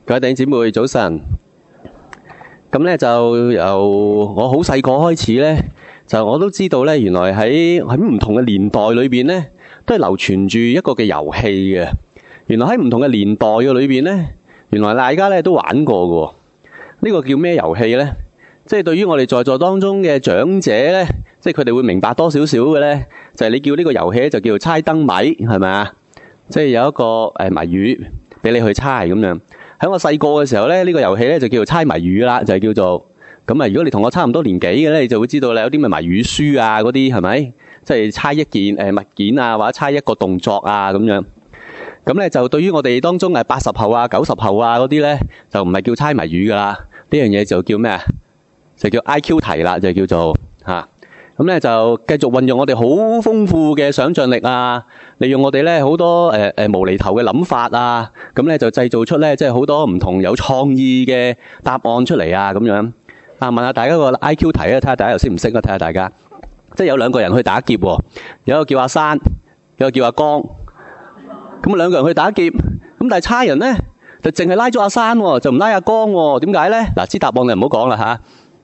各位弟兄姊妹早晨。咁咧就由我好細個開始咧，就我都知道咧，原來喺唔同嘅年代裏邊咧，都係流傳住一個嘅遊戲嘅。原來喺唔同嘅年代嘅裏邊咧，原來大家咧都玩過嘅。呢個叫咩遊戲咧？即係對於我哋在座當中嘅長者咧，即係佢哋會明白多少少嘅咧，就係你叫呢個遊戲咧就叫做猜燈謎，係咪啊？即係有一個謎語俾你去猜咁樣。喺我細個嘅時候咧，呢個遊戲咧就叫做猜謎語啦，就係叫做咁啊。如果你同我差唔多年紀嘅咧，你就會知道咧有啲咩謎語書啊嗰啲係咪？即係猜一件物件啊，或者猜一個動作啊咁樣。咁咧就對於我哋當中80後啊、90後啊嗰啲咧，就唔係叫猜謎語噶啦。呢樣嘢就叫咩啊？就叫 IQ 題啦，就叫做嚇。咁咧就繼續運用我哋好豐富嘅想像力啊，利用我哋咧好多無厘頭嘅諗法啊，咁咧就製造出咧即係好多唔同有創意嘅答案出嚟啊咁樣。啊，問下大家個 IQ 題啊，睇下大家又識唔識啊？睇下大家，即係有兩個人去打劫喎，有一個叫阿山，有一個叫阿江。咁兩個人去打劫，咁但係差人咧就淨係拉咗阿山喎，就唔拉阿江喎。點解咧？嗱，知答案你唔好講啦嚇。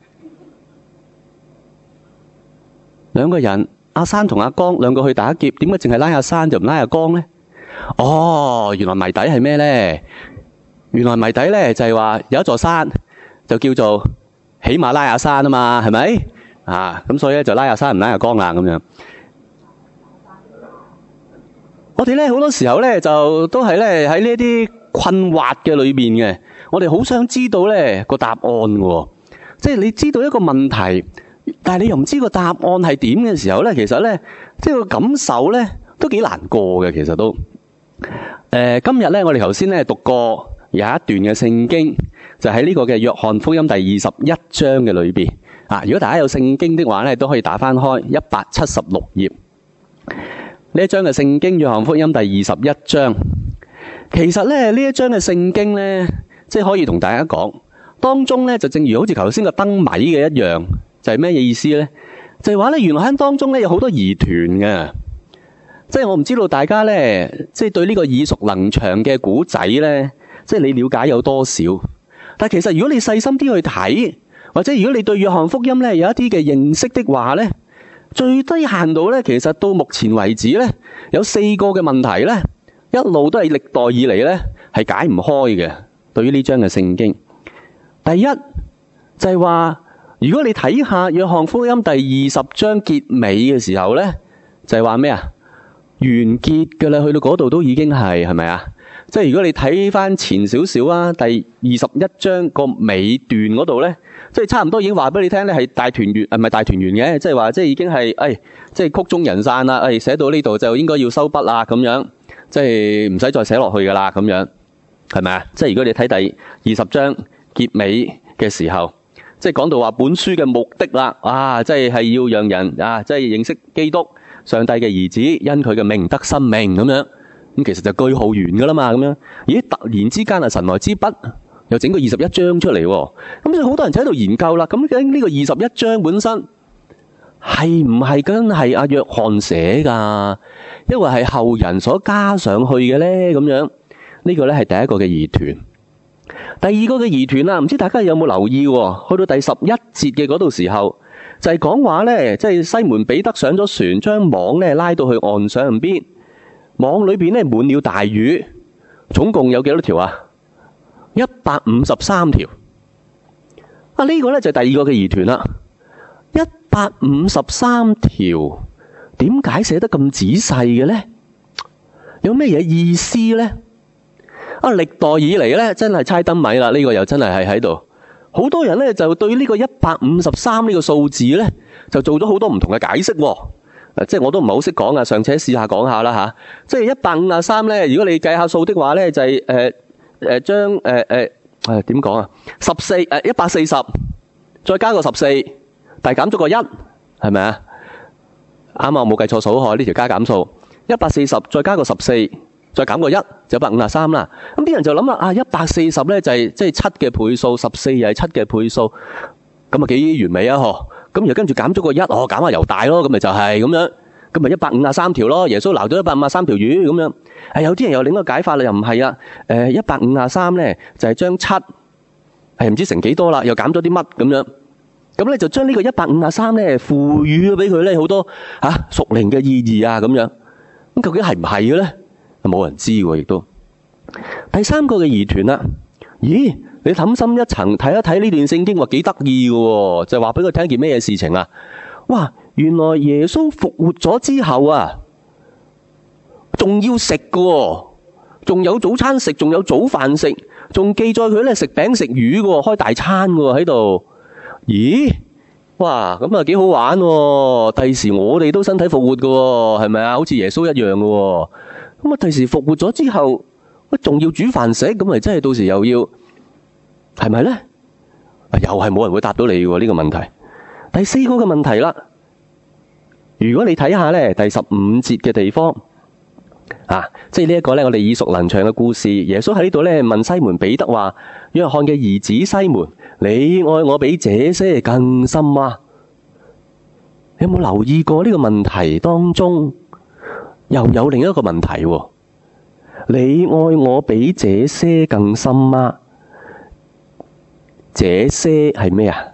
兩個人，阿山同阿江兩個去打劫，點解淨係拉阿山就唔拉阿江咧？哦，原來謎底係咩咧？原來謎底咧就係話有一座山就叫做喜馬拉雅山啊嘛，係咪？啊，咁所以咧就拉阿山唔拉阿江啦咁樣。我哋咧好多時候咧就都係咧喺呢一啲困惑嘅裏邊嘅，我哋好想知道咧個答案嘅，即係你知道一個問題。但係你又唔知個答案係點嘅時候咧，其實咧，即係個感受咧都幾難過嘅。其實都，今日咧我哋頭先咧讀過有一段嘅聖經，就喺呢個嘅約翰福音第21章嘅裏邊啊。如果大家有聖經的話咧，都可以打翻開176頁呢一章嘅聖經，約翰福音第21章。其實咧呢一章嘅聖經咧，即係可以同大家講，當中咧就正如好似頭先個燈謎嘅一樣。就係咩意思咧？就係話咧，原來喺當中咧有好多疑團嘅，即係我唔知道大家咧，即係對呢個耳熟能詳嘅古仔咧，即係你了解有多少？但係其實如果你細心啲去睇，或者如果你對約翰福音咧有一啲嘅認識的話咧，最低限度咧，其實到目前為止咧，有4個嘅問題咧，一路都係歷代以嚟咧係解唔開嘅。對於呢章嘅聖經，第一就係話。如果你睇下約翰福音第20章結尾嘅時候咧，就係話咩啊？完結㗎啦，去到嗰度都已經係咪啊？即係如果你睇翻前少少啊，第21章個尾段嗰度咧，即係差唔多已經話俾你聽咧，係大團圓，唔係大團圓嘅，即係話即係已經係即係曲終人散啦，寫到呢度就應該要收筆啦咁樣，即係唔使再寫落去㗎啦咁樣，係咪啊？即係如果你睇第20章結尾嘅時候。即係講到話本書嘅目的啦，即係要讓人即係認識基督上帝嘅兒子，因佢嘅名得生命咁樣。咁其實就句號完噶啦嘛，咁樣。咦，突然之間神來之筆又整個21章出嚟，咁所以好多人就喺度研究啦。咁究竟呢個21章本身係唔係真係阿約翰寫噶，因為係後人所加上去嘅咧？咁樣呢個咧係第一個嘅疑團。第二個嘅疑團啦，唔知大家有冇留意喎？去到第11節嘅嗰度時候，就係講話咧，即係西門彼得上咗船，將網咧拉到去岸上邊，網裏邊咧滿了大魚，總共有幾多條啊？153條。呢個咧就係第二個嘅疑團啦。153條，點解寫得咁仔細嘅咧？有咩嘢意思咧？歷代以嚟咧，真係猜燈謎啦！呢個又真係喺度，好多人咧就對呢個153呢個數字咧，就做咗好多唔同嘅解釋。即係我都唔係好識講啊，尚且試下講下啦吓。即係153咧，如果你計下數的話咧，就係將點講啊？140再加個14，但係減咗個1，係咪啊？啱啊，我冇計錯數喎，呢條加減數140再加個14。再減個1就153啦。咁啲人就諗啦，140咧就係即係7嘅倍數，14又係7嘅倍數，咁啊幾完美啊嗬。咁然後跟住減咗個1，減下猶大咯，咁咪就係咁樣。 咁咪153條咯。耶穌撈咗153條魚咁樣。有啲人有另一個解法啦，又唔係啊。153咧就係將7唔知成幾多啦，又減咗啲乜咁樣。咁咧就將呢個153咧賦予咗俾佢咧好多屬靈嘅意義啊咁樣。咁究竟係唔係嘅咧？冇人知喎，亦都。第三個嘅疑團啦，咦？你諗深一層睇一睇呢段聖經，話幾得意嘅，就話俾佢聽件咩嘢事情啊？哇！原來耶穌復活咗之後啊，仲要食嘅，仲有早餐食，仲有早飯食，仲記載佢咧食餅食魚嘅，開大餐嘅喺度。咦？哇！咁啊幾好玩喎！第時我哋都身體復活嘅，係咪啊？好似耶穌一樣嘅。咁啊，第時復活咗之後，仲要煮飯食，咁咪真係到時又要係咪咧？又係冇人會答到你嘅呢個問題。第四個嘅問題啦，如果你睇下咧第15節嘅地方即係呢一個咧，我哋耳熟能詳嘅故事。耶穌喺呢度咧問西門彼得話：約翰嘅兒子西門，你愛我比這些更深嗎？你有冇留意過呢個問題當中又有另一個問題喎？你愛我比這些更深嗎？這些係咩啊？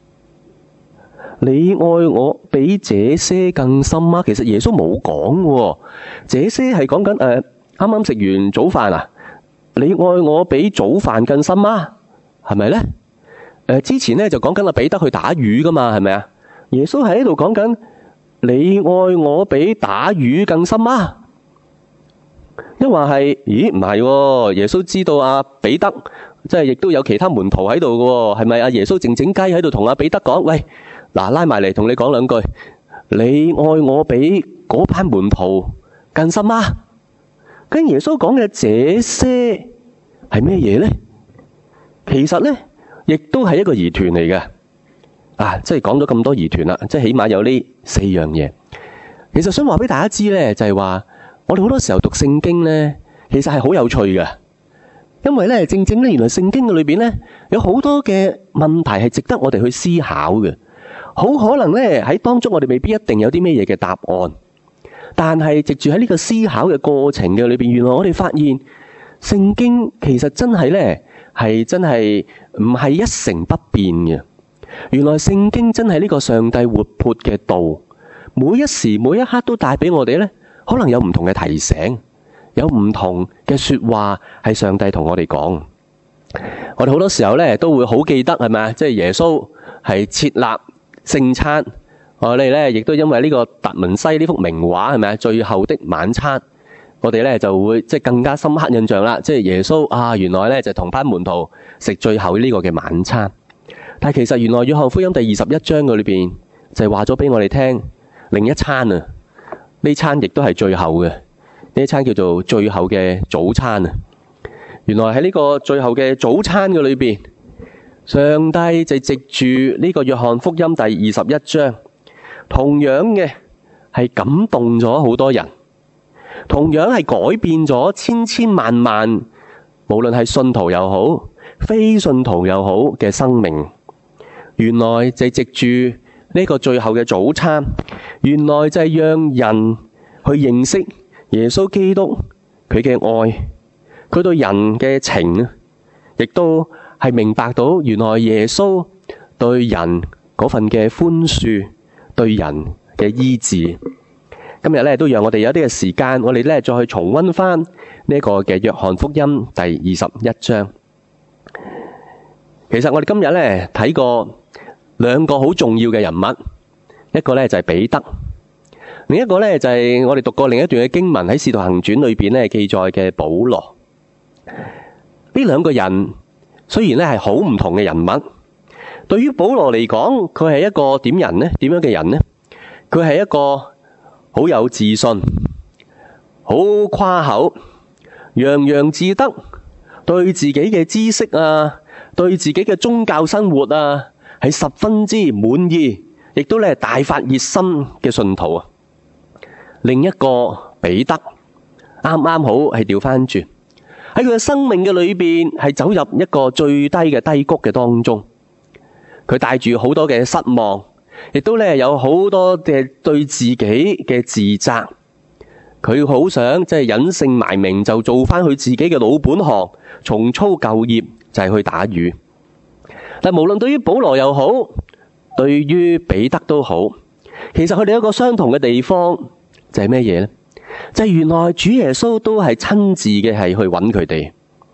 你愛我比這些更深嗎？其實耶穌冇講喎，這些係講緊啱啱食完早飯啊。你愛我比早飯更深嗎？係咪咧？之前咧就講緊阿彼得去打魚噶嘛，係咪啊？耶穌喺度講緊你愛我比打魚更深嗎？因為係，咦唔係喎？耶穌知道阿彼得即係亦都有其他門徒喺度嘅，係咪啊？耶穌靜靜雞喺度同阿彼得講：喂，嗱，拉埋嚟同你講兩句，你愛我比嗰班門徒更深嗎？跟耶穌講嘅這些係咩嘢咧？其實咧，亦都係一個疑團嚟嘅。即係講咗咁多疑團啦，即係起碼有呢4樣嘢。其實想話俾大家知咧，就係話我哋好多時候讀聖經咧，其實係好有趣嘅。因為咧，正正咧，原來聖經嘅裏邊咧，有好多嘅問題係值得我哋去思考嘅。好可能咧喺當中，我哋未必一定有啲咩嘢嘅答案，但係藉住喺呢個思考嘅過程嘅裏邊，原來我哋發現聖經其實真係咧係真係唔係一成不變嘅。原來聖經真係呢個上帝活潑嘅道，每一時每一刻都帶俾我哋咧，可能有唔同嘅提醒，有唔同嘅說話係上帝同我哋講。我哋好多時候咧都會好記得，係咪啊？即係耶穌係設立聖餐，我哋咧亦都因為呢個達文西呢幅名畫，係咪啊？最後的晚餐，我哋咧就會即係更加深刻印象啦。即係耶穌原來咧就同班門徒食最後呢個嘅晚餐。但係其實原來約翰福音第21章嘅裏邊就係話咗俾我哋聽另一餐啊，呢餐亦都係最後嘅，呢餐叫做最後嘅早餐啊。原來喺呢個最後嘅早餐嘅裏邊，上帝就藉住呢個約翰福音第21章，同樣嘅係感動咗好多人，同樣係改變咗千千萬萬，無論係信徒又好，非信徒又好嘅生命。原來就係藉住呢個最後嘅早餐，原來就係讓人去認識耶穌基督佢嘅愛，佢對人嘅情，亦都係明白到原來耶穌對人嗰份嘅寬恕，對人嘅醫治。今日咧都讓我哋有啲嘅時間，我哋咧再去重溫翻呢個嘅約翰福音第21章。其實我哋今日咧睇過兩個好重要嘅人物，一個咧就係彼得，另一個咧就係我哋讀過另一段嘅經文喺《使徒行傳》裏邊咧記載嘅保羅。呢兩個人雖然咧係好唔同嘅人物，對於保羅嚟講，佢係一個點人呢？點樣嘅人呢？佢係一個好有自信、好誇口、洋洋自得，對自己嘅知識對自己嘅宗教生活係十分之滿意，亦都咧大發熱心嘅信徒啊。另一個彼得啱啱好係調翻轉，喺佢嘅生命嘅裏邊係走入一個最低嘅低谷嘅當中，佢帶住好多嘅失望， 亦都咧有好多嘅對自己嘅自責。佢好想即係隱姓埋名，就做翻佢自己嘅老本行，重操舊業，就係去打魚。但無論對於保羅又好，對於彼得都好，其實佢哋有一個相同嘅地方，就係咩嘢呢？就係原來主耶穌都係親自嘅係去揾佢哋。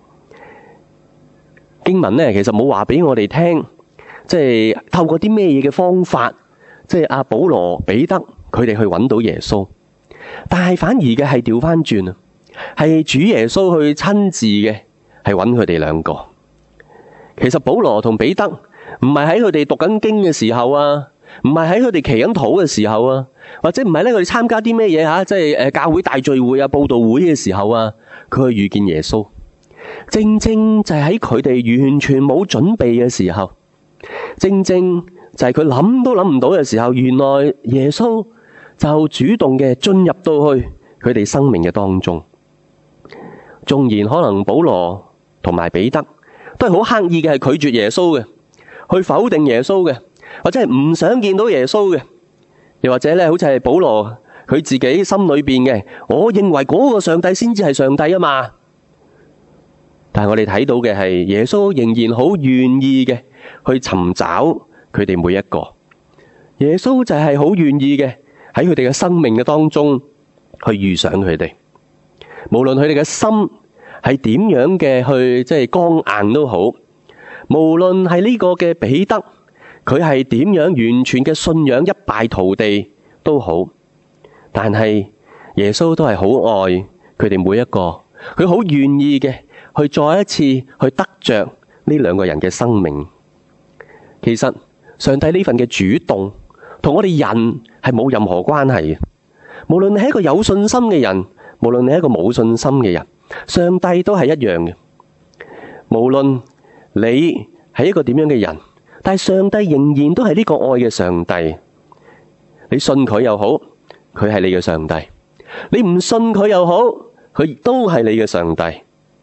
經文呢，其實冇話俾我哋聽，即係透過啲咩嘢嘅方法，即係阿保羅、彼得佢哋去揾到耶穌。但係反而嘅係調翻轉啊，係主耶穌去親自嘅係揾佢哋兩個。其實保羅同彼得唔係喺佢哋讀緊經嘅時候啊，唔係喺佢哋祈緊禱嘅時候啊，或者唔係咧佢哋參加啲咩嘢吓，即係教會大聚會啊、佈道會嘅時候啊，佢去遇見耶穌。正正就係喺佢哋完全冇準備嘅時候，正正就係佢諗都諗唔到嘅時候，原來耶穌就主動嘅進入到去佢哋生命嘅當中。縱然可能保羅同埋彼得都係好刻意嘅係拒絕耶穌嘅，去否定耶穌嘅，或者係唔想見到耶穌嘅，又或者咧好似係保羅佢自己心裏邊嘅，我認為嗰個上帝先至係上帝啊嘛。但係我哋睇到嘅係耶穌仍然好願意嘅去尋找佢哋每一個。耶穌就係好願意嘅喺佢哋嘅生命嘅當中去遇上佢哋，無論佢哋嘅心係點樣嘅去即係剛硬都好，無論係呢個嘅彼得佢係點樣完全嘅信仰一敗塗地都好，但係耶穌都係好愛佢哋每一個，佢好願意嘅去再一次去得着呢兩個人嘅生命。其實上帝呢份嘅主動同我哋人係冇任何關係嘅。無論你係一個有信心嘅人，無論你係一個冇信心嘅人，上帝都係一樣嘅。無論你係一個點樣嘅人，但係上帝仍然都係呢個愛嘅上帝。你信佢又好，佢係你嘅上帝；你唔信佢又好，佢都係你嘅上帝。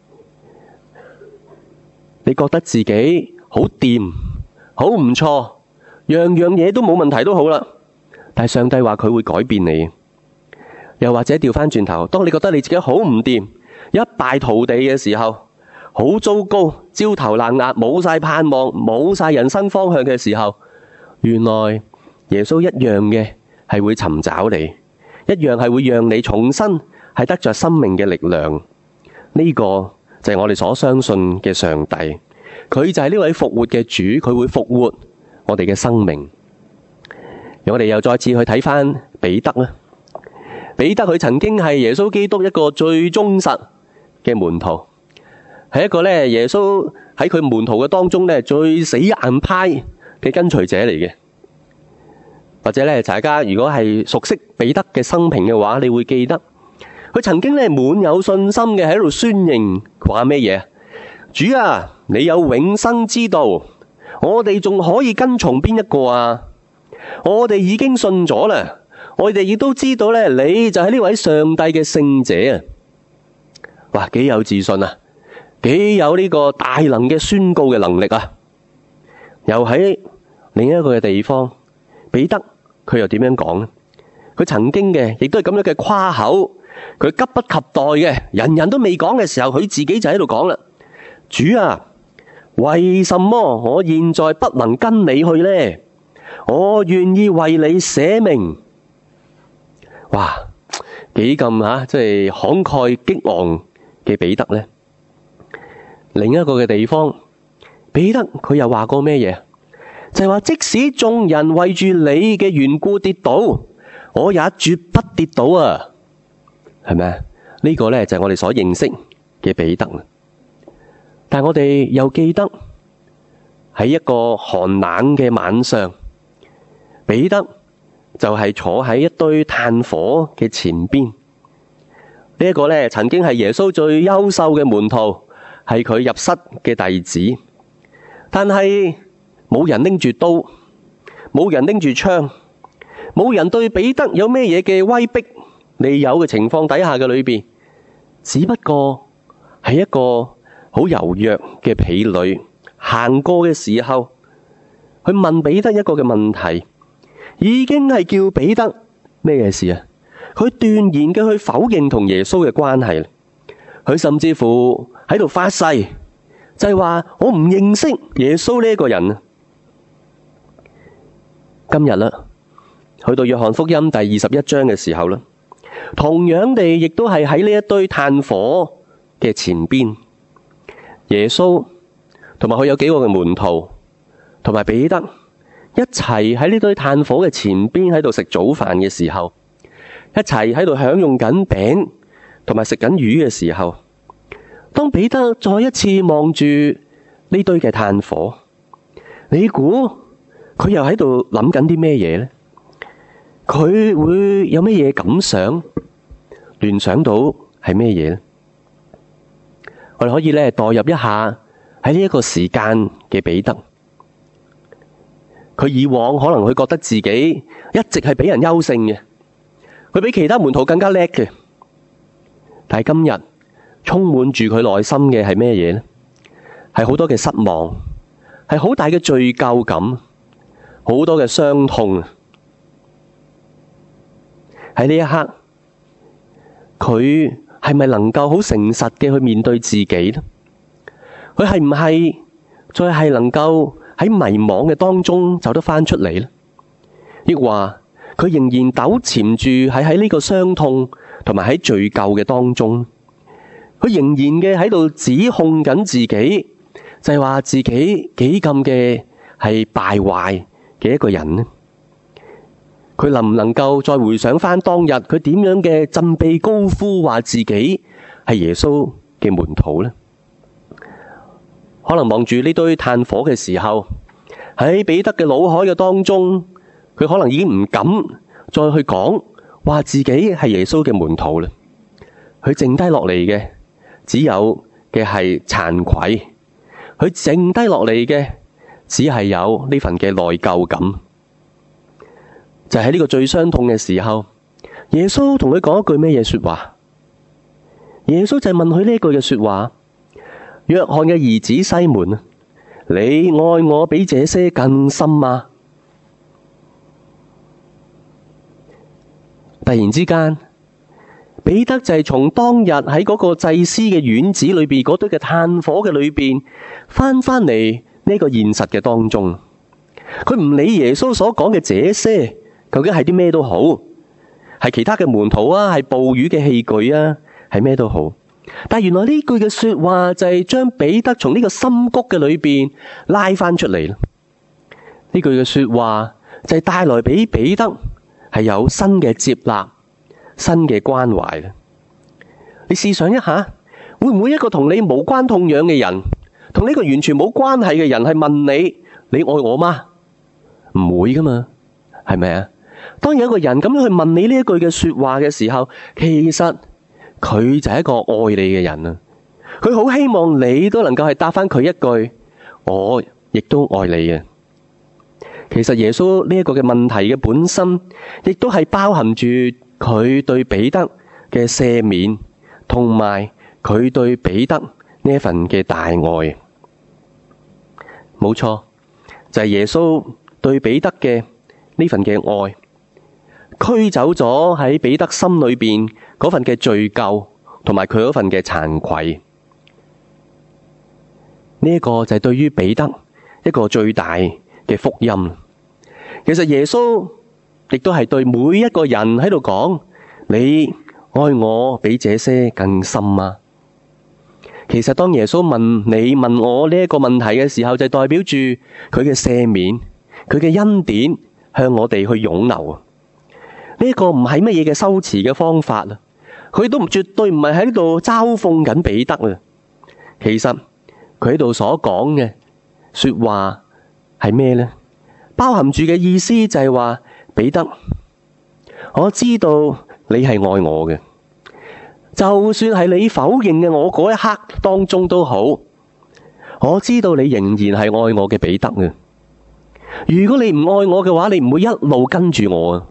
你覺得自己好掂，好唔錯，樣樣嘢都冇問題都好啦，但係上帝話佢會改變你。又或者調翻轉頭，當你覺得你自己好唔掂，一敗塗地嘅時候，好糟糕，焦頭爛額，冇晒盼望，冇晒人生方向嘅時候，原來耶穌一樣嘅係會尋找你，一樣係會讓你重新係得着生命嘅力量。呢個就係我哋所相信嘅上帝，佢就係呢位復活嘅主，佢會復活我哋嘅生命。我哋又再次去睇翻彼得啦。彼得佢曾經係耶穌基督一個最忠實嘅門徒，係一個咧耶穌喺佢門徒嘅當中咧最死硬派嘅跟隨者嚟嘅。或者咧大家如果係熟悉彼得嘅生平嘅話，你會記得佢曾經咧滿有信心嘅喺度宣認，話咩嘢？主啊，你有永生之道，我哋仲可以跟從邊一個啊？我哋已經信咗啦。我哋亦都知道咧，你就係呢位上帝嘅聖者啊！哇，幾有自信啊，幾有呢個大能嘅宣告嘅能力啊！又喺另一個嘅地方，彼得佢又點樣講呢？佢曾經嘅亦都係咁樣嘅誇口，佢急不及待嘅，人人都未講嘅時候，佢自己就喺度講啦：主啊，為什麼我現在不能跟你去呢？我願意為你捨命。哇，幾咁即係慷慨激昂嘅彼得呢？另一個嘅地方，彼得佢又話過咩嘢？就係話即使眾人為住你嘅緣故跌倒，我也絕不跌倒啊！係咪啊？呢個呢，就係我哋所認識嘅彼得。但係我哋又記得喺一個寒冷嘅晚上，彼得就係坐喺一堆炭火嘅前邊。呢一個呢，曾經係耶穌最優秀嘅門徒，係佢入室嘅弟子。但係冇人拎住刀，冇人拎住槍，冇人對彼得有咩嘢嘅威逼利誘嘅情況底下嘅裏邊，只不過係一個好柔弱嘅婢女行過嘅時候，去問彼得一個嘅問題。 已經係叫彼得咩嘢事啊？佢斷然嘅去否認同耶穌嘅關係，佢甚至乎喺度發誓，就係話我唔認識耶穌呢一個人啊！今日啦，去到約翰福音第21章嘅時候啦，同樣地亦都係喺呢一堆炭火嘅前邊，耶穌同埋佢有幾個嘅門徒同埋彼得一齊喺呢堆炭火嘅前邊喺度食早飯嘅時候，一齊喺度享用緊餅同埋食緊魚嘅時候，當彼得再一次望住呢堆嘅炭火，你估佢又喺度諗緊啲咩嘢呢？佢會有咩嘢感想？聯想到係咩嘢呢？我哋可以代入一下喺呢一個時間嘅彼得，佢以往可能佢覺得自己一直係俾人優勝嘅，佢比其他門徒更加叻嘅，但係今日充滿住佢內心嘅係咩嘢呢？係好多嘅失望，係好大嘅罪疚感，好多嘅傷痛。喺呢一刻，佢係咪能夠好誠實嘅去面對自己呢？佢係唔係再係能夠喺迷惘嘅當中走得返出嚟呢？抑或佢仍然糾纏住喺呢個傷痛同埋喺罪疚嘅當中？佢仍然嘅喺度指控緊自己，就係話自己幾咁嘅係敗壞嘅一個人呢？佢能唔能夠再回想返當日佢點樣嘅振臂高呼，話自己係耶穌嘅門徒呢？可能望住呢堆炭火嘅時候，喺彼得嘅腦海嘅當中，佢可能已經唔敢再去講話自己係耶穌嘅門徒啦。佢剩低落嚟嘅只有嘅係慚愧，佢剩低落嚟嘅只係有呢份嘅內疚感。就喺呢個最傷痛嘅時候，耶穌同佢講一句咩嘢說話？耶穌就係問佢呢一句嘅說話：約翰嘅兒子西門啊，你愛我比這些更深嗎？突然之間，彼得就係從當日喺嗰個祭司嘅院子裏邊嗰堆嘅炭火嘅裏邊翻嚟呢個現實嘅當中，佢唔理耶穌所講嘅這些究竟係啲咩都好，係其他嘅門徒啊，係捕魚嘅器具啊，係咩都好。但原來呢句嘅說話就係將彼得從呢個深谷嘅裏邊拉翻出嚟啦。呢句嘅說話就係帶來俾彼得係有新嘅接納、新嘅關懷啦。你試想一下，會唔會一個同你無關痛癢嘅人，同呢個完全冇關係嘅人係問你：你愛我嗎？唔會噶嘛，係咪啊？當有一個人咁樣去問你呢一句嘅說話嘅時候，其實佢就係一個愛你嘅人啊！佢好希望你都能夠係答翻佢一句：我亦都愛你嘅。其實耶穌呢一個嘅問題嘅本身，亦都係包含住佢對彼得嘅赦免，同埋佢對彼得呢一份嘅大愛。冇錯，就係耶穌對彼得嘅呢份嘅愛，驅走咗喺彼得心裏邊嗰份嘅罪疚，同埋佢嗰份嘅慚愧。呢一個就係對於彼得一個最大嘅福音。其實耶穌亦都係對每一個人喺度講：你愛我比這些更深嗎？其實當耶穌問你問我呢一個問題嘅時候，就代表住佢嘅赦免，佢嘅恩典向我哋去湧流啊！呢一個唔係乜嘢嘅修辭嘅方法啊，佢都絕對唔係喺度嘲諷緊彼得啊。其實佢喺度所講嘅說話係咩呢？包含住嘅意思就係話，彼得，我知道你係愛我嘅，就算係你否認嘅我嗰一刻當中都好，我知道你仍然係愛我嘅彼得嘅。如果你唔愛我嘅話，你唔會一路跟住我啊。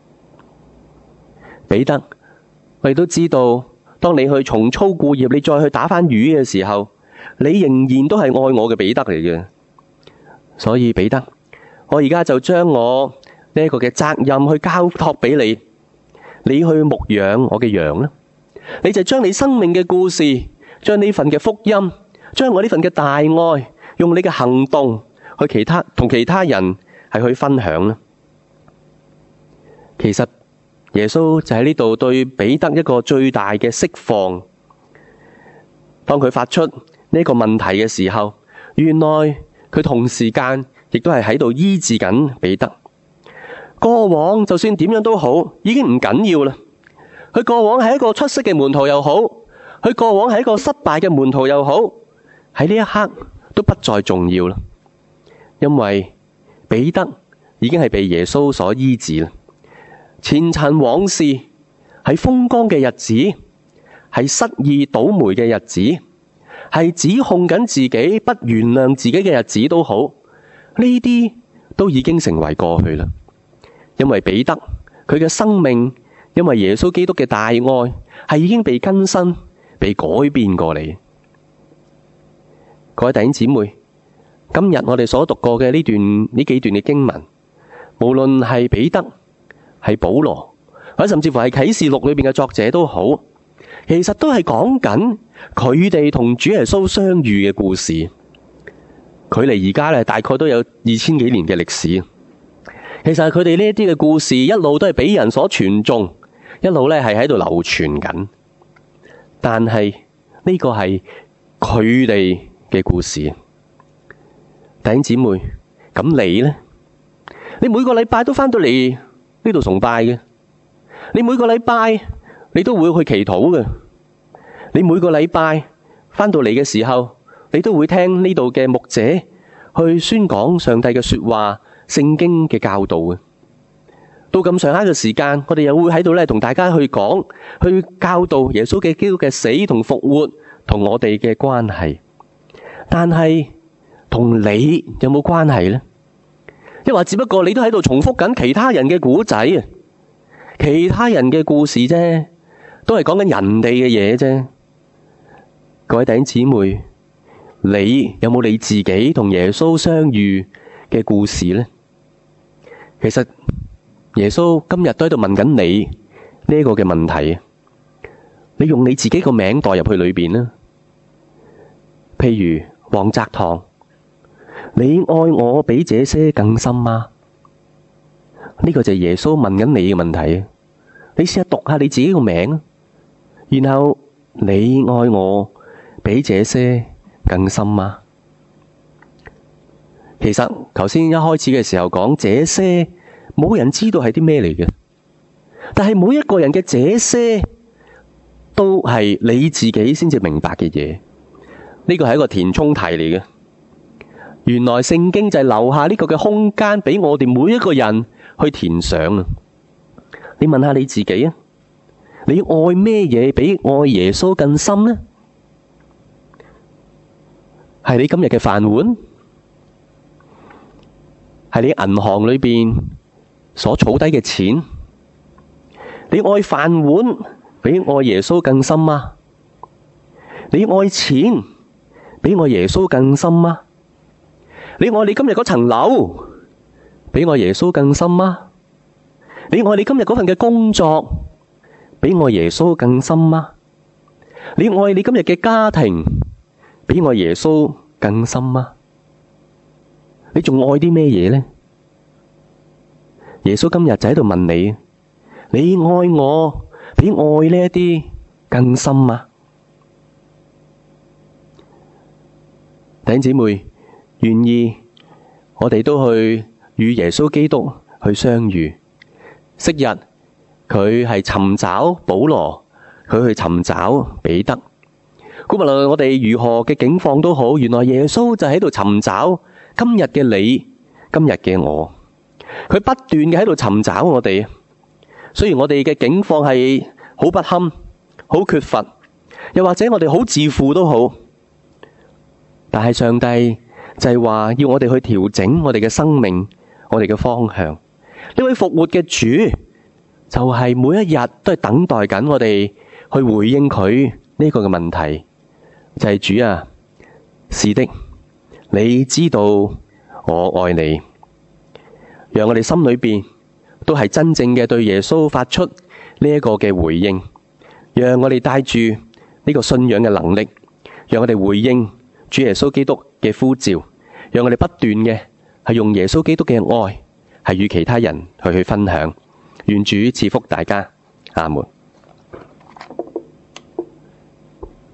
彼得，我亦都知道，當你去重操故業，你再去打返魚嘅時候，你仍然都係愛我嘅彼得嚟嘅。所以彼得，我而家就將我呢一個嘅責任去交託俾你，你去牧養我嘅羊啦。你就將你生命嘅故事，將呢份嘅福音，將我呢份嘅大愛，用你嘅行動去同其他人係去分享啦。其實耶穌就喺呢度對彼得一個最大嘅釋放。當佢發出呢個問題嘅時候，原來佢同時間亦都係喺度醫治緊彼得。過往就算點樣都好，已經唔緊要啦。佢過往係一個出色嘅門徒又好，佢過往係一個失敗嘅門徒又好，喺呢一刻都不再重要啦。因為彼得已經係被耶穌所醫治啦。前塵往事，係風光嘅日子，係失意倒霉嘅日子，係指控緊自己不原諒自己嘅日子都好，呢啲都已經成為過去啦。因為彼得佢嘅生命，因為耶穌基督嘅大愛，係已經被更新、被改變過嚟。各位弟兄姊妹，今日我哋所讀過嘅呢幾段嘅經文，無論係彼得、係保羅，或者甚至乎係啟示錄裏邊嘅作者都好，其實都係講緊佢哋同主耶穌相遇嘅故事。距離而家咧大概都有2000幾年嘅歷史。其實佢哋呢一啲嘅故事一路都係俾人所傳頌，一路咧係喺度流傳緊。但係呢個係佢哋嘅故事。弟兄姊妹，咁你呢？你每個禮拜都返到嚟呢度崇拜嘅，你每個禮拜你都會去祈禱嘅，你每個禮拜返到嚟嘅時候，你都會聽呢度嘅牧者去宣講上帝嘅說話、聖經嘅教導嘅。到咁上下嘅時間，我哋又會喺度咧同大家去講、去教導耶穌嘅基督嘅死同復活同我哋嘅關係。但係同你有冇關係呢？抑或只不過你都喺度重複緊其他人嘅故仔啊，其他人嘅故事啫，都係講緊人哋嘅嘢啫。各位弟兄姊妹，你有冇你自己同耶穌相遇嘅故事呢？其實耶穌今日都喺度問緊你呢一個嘅問題，你用你自己個名代入去裏邊啦。譬如黃澤堂，你愛我比這些更深嗎？呢個就係耶穌問緊你嘅問題。你試下讀下你自己個名，然後你愛我比這些更深嗎？其實頭先一開始嘅時候講這些，冇人知道係啲咩嚟嘅，但係每一個人嘅這些都係你自己先至明白嘅嘢。呢個係一個填充題嚟嘅。原來聖經就係留下呢個嘅空間俾我哋每一個人去填上啊！你問下你自己啊，你愛咩嘢比愛耶穌更深呢？係你今日嘅飯碗？係你銀行裏邊所儲低嘅錢？你愛飯碗比愛耶穌更深嗎？你愛錢比愛耶穌更深嗎？你愛你今日嗰層樓比愛耶穌更深嗎？你愛你今日嗰份嘅工作比愛耶穌更深嗎？你愛你今日嘅家庭比愛耶穌更深嗎？你仲愛啲咩嘢呢？耶穌今日就喺度問你，你愛我比愛呢一啲更深嗎？弟兄姊妹，願意我哋都去與耶穌基督去相遇。昔日佢係尋找保羅，佢去尋找彼得。無論我哋如何嘅境況都好，原來耶穌就喺度尋找今日嘅你，今日嘅我。佢不斷嘅喺度尋找我哋。雖然我哋嘅境況係好不堪、好缺乏，又或者我哋好自負都好，但係上帝就係話要我哋去調整我哋嘅生命，我哋嘅方向。呢位復活嘅主就係每一日都係等待緊我哋去回應佢呢個嘅問題，就係主啊，是的，你知道我愛你，讓我哋心裏邊都係真正嘅對耶穌發出呢一個嘅回應。讓我哋帶住呢個信仰嘅能力，讓我哋回應主耶穌基督嘅呼召，讓我哋不斷嘅係用耶穌基督嘅愛係與其他人去分享。願主賜福大家，阿門。